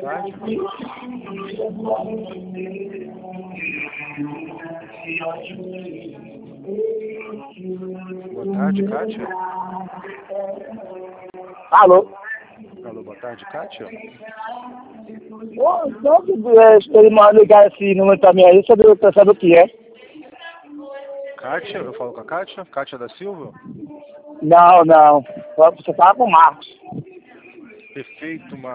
tarde. Boa tarde, Kátia. Alô? Alô, boa tarde, Kátia. Ele manda ligar esse número pra mim aí, sabe o que é? Kátia, eu falo com a Kátia? Kátia da Silva? Não. Você fala com o Marcos. Perfeito, Marcos.